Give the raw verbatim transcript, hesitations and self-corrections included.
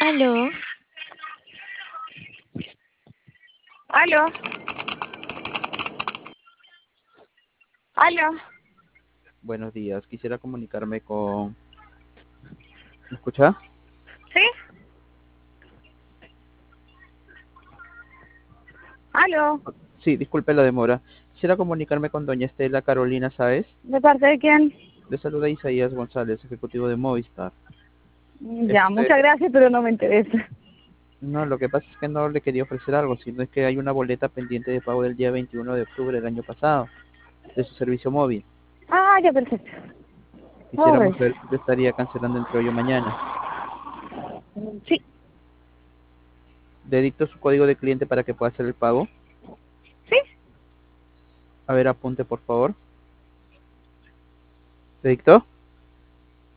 Aló, Aló, aló. Buenos días, quisiera comunicarme con... ¿Me escucha? ¿Sí? Aló. Sí, disculpe la demora. Quisiera comunicarme con doña Estela Carolina Sáez. ¿De parte de quién? Le saluda Isaías González, ejecutivo de Movistar. Ya, Este, muchas gracias, pero no me interesa. no, lo que pasa es que no le quería ofrecer algo, sino es que hay una boleta pendiente de pago del día veintiuno de octubre del año pasado, de su servicio móvil. Ah, ya, perfecto. Quisiéramos Ok. ver si le estaría cancelando entre hoy o mañana. Sí, Le dicto su código de cliente para que pueda hacer el pago. sí. A ver, apunte por favor. ¿Le dictó?